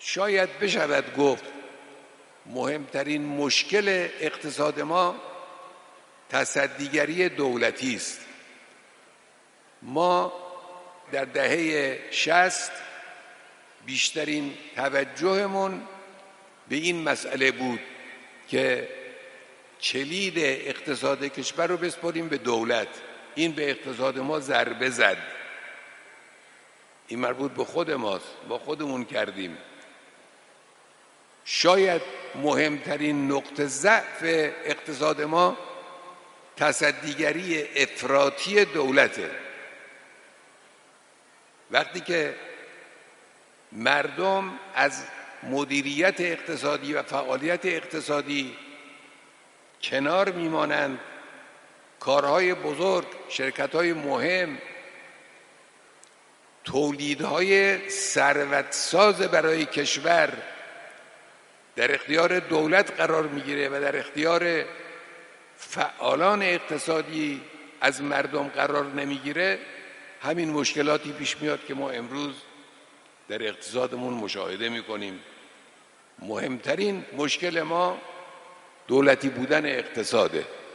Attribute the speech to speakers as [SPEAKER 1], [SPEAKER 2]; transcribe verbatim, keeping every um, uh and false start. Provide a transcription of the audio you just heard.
[SPEAKER 1] شاید بشود گفت مهمترین مشکل اقتصاد ما تصدیگری دولتی است. ما در دهه شصت بیشترین توجهمون به این مسئله بود که کلید اقتصاد کشور رو بسپاریم به دولت. این به اقتصاد ما ضربه زد. این مربوط به خود ماست، ما خودمون کردیم. شاید مهمترین نقطه ضعف اقتصاد ما تصدیگری افراطی دولته. وقتی که مردم از مدیریت اقتصادی و فعالیت اقتصادی کنار میمانند، کارهای بزرگ، شرکت‌های مهم، تولیدهای ثروتساز برای کشور در اختیار دولت قرار میگیره و در اختیار فعالان اقتصادی از مردم قرار نمیگیره، همین مشکلاتی پیش میاد که ما امروز در اقتصادمون مشاهده میکنیم. مهمترین مشکل ما دولتی بودن اقتصاده.